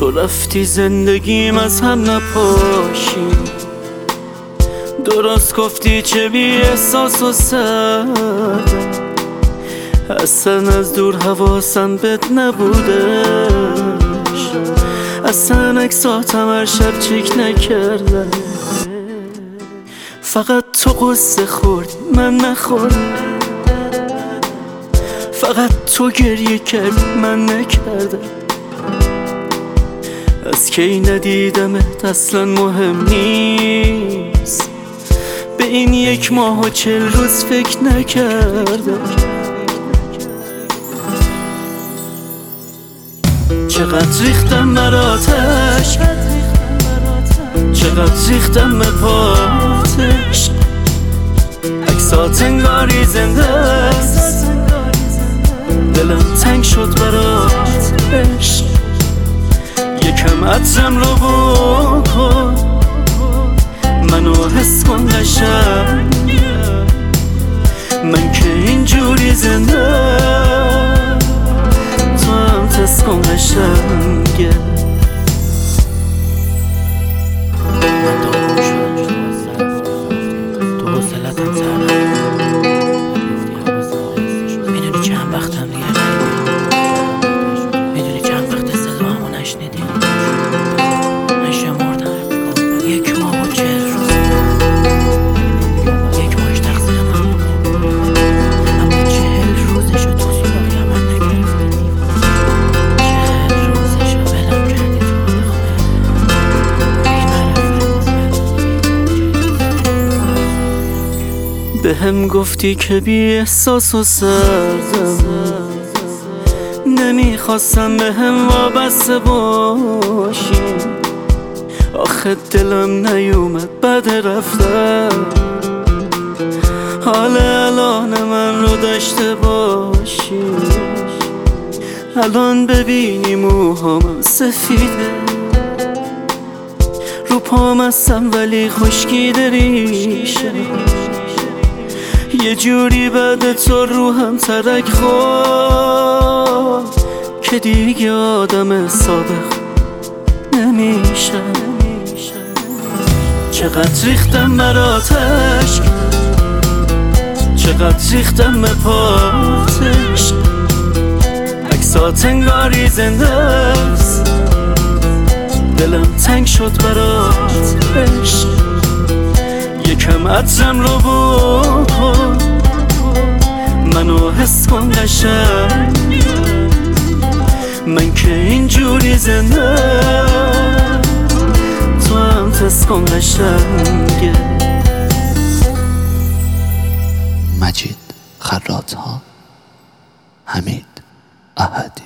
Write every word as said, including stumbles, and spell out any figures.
تو رفتی زندگیم از هم نپاشی، درست گفتی چه بی احساس و سردم، اصلا از دور حواسم بهت نبودش، اصلا عکساتم هر شب چک نکردم، فقط تو قصه خوردی من نخوردم، فقط تو گریه کردی من نکردم، از کی ندیدمت اصلا مهم نیست، به این یک ماه و چل روز فکر نکردم، چقدر ریختم براتش، چقدر ریختم به پاتش، عکسات انگاری زنده است، دلم تنگ شد برات عشق، یکم عطرم رو بکن منو حس کن قشنگ، من که اینجوری زنده تو هم تست کن قشنگه. من داغون شدم تو حوصلتم سر میدونی چند وقتم دیگه میدونی چند وقت صدامو نشنیدی، من شمردم یک ماه و چهل روز، یک ماهش تقصیر من بود، اما چهل روزشو تو سراغ من نگرفتی، چهل روزشو ولم کردی تو به هم گفتی که بی احساس و سردم، نمیخواستم به هم وابسته باشی، آخه دلم نیومد بعد رفتم، حال الان من رو داشته باشی، الان ببینی موهام سفیده، رو پام هستم ولی خشکیده ریشم، یه جوری بعد تو روحم ترک خورد که دیگه آدم صادق نمیشم، چقدر ریختم براتش، چقدر ریختم به پاتش، عکسات انگاری زنده است، دلم تنگ شد برات عشق، یکم عطرم رو بکن منو حس کن قشنگ، من که اینجوری زنده تو هم تست کن قشنگه. مجید خراط‌ها، حمید احدی.